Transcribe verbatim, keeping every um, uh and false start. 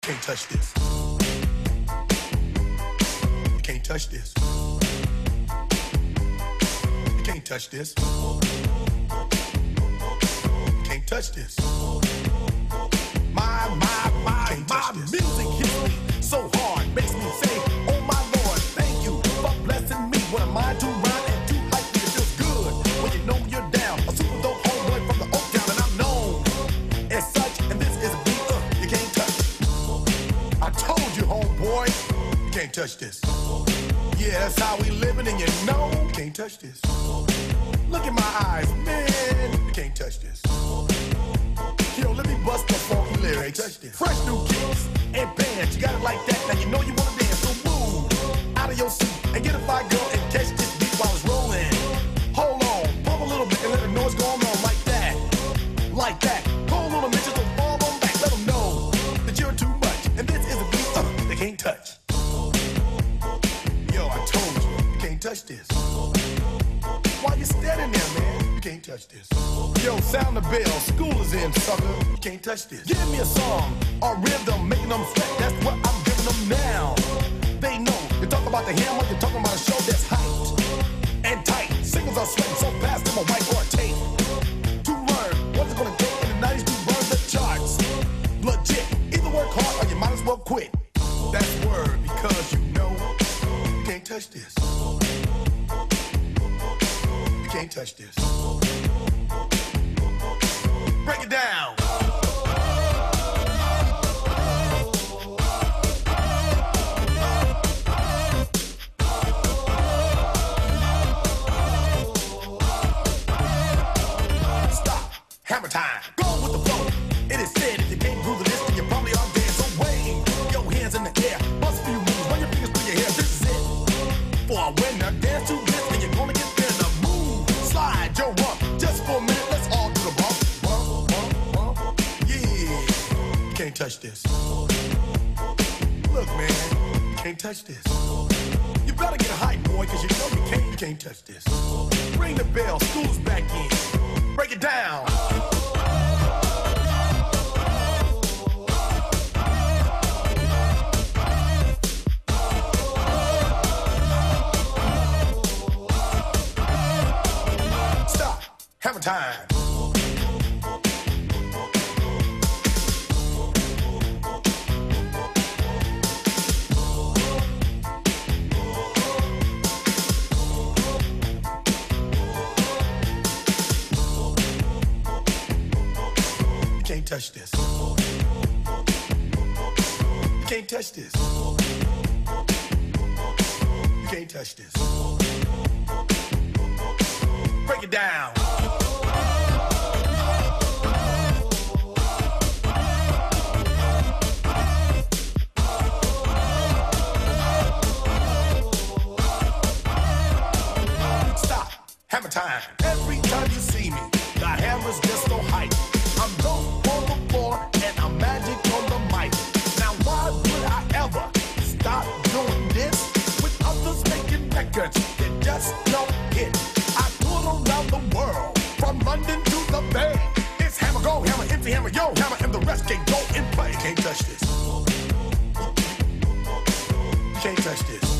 Can't touch this. You can't touch this. You can't touch this. You can't touch this. My, my, my, my music hits me so hard, makes me say, oh my Lord, thank you for blessing me. What am I to rhyme and to hype me? It feels good when you know you're down. A super dope homeboy from the Oak Town, and I'm known as such. And this is a beat uh, you can't touch. I told you, homeboy, you can't touch this. Yeah, that's how we living, and you know you can't touch this. Look in my eyes, man, you can't touch this. Yo, let me bust the funky lyrics. Fresh new kicks and bands, you got it like that. Now you know you wanna dance, so move out of your seat and get a fire girl and catch this beat while it's rolling. Hold on, pump a little bit and let the noise go on like that, like that. Hold on a minute, just fall on back. Let them know that you're too much, and this is a beat uh, they can't touch. Yo, I told you, you can't touch this. Why you standing there, man? You can't touch this. Yo, sound the bell, school is in, sucker. You can't touch this. Give me a song or rhythm, making them sweat. That's what I'm giving them now. They know. You talk about the hammer, you're talking about a show that's hyped and tight. Singles are sweating so fast, them a white or a tape. To learn what's it gonna take in the nineties to burn the charts. Legit. Either work hard or you might as well quit. That's word, because you know you can't touch this. You can't touch this. Break it down. Stop. Hammer time. Go with the flow. It is said if you can't groove the list, then you probably are dead. So wave your hands in the air. Bust a few moves. Run your fingers through your hair. This is it. For a winner, dance to this, and you're gonna get there. The move. Slide your rump. Just for a minute, let's all do the bump. Bump, bump, bump. Yeah. You can't touch this. Look, man. You can't touch this. You better get hype, boy, because you know you can't, you can't touch this. Ring the bell. School's back in. Break it down. Stop. Hammer time. You can't touch this. You can't touch this. You can't touch this. Break it down. Stop. Hammer time. Every time you see me, the hammer's just so hype. I'm dope on the floor and I'm magic on the mic. Now why would I ever stop doing this with others making records that just don't hit? I tour around the world, from London to the Bay. It's hammer, go hammer, empty hammer, yo hammer, and the rest can go and play. You can't touch this. You can't touch this.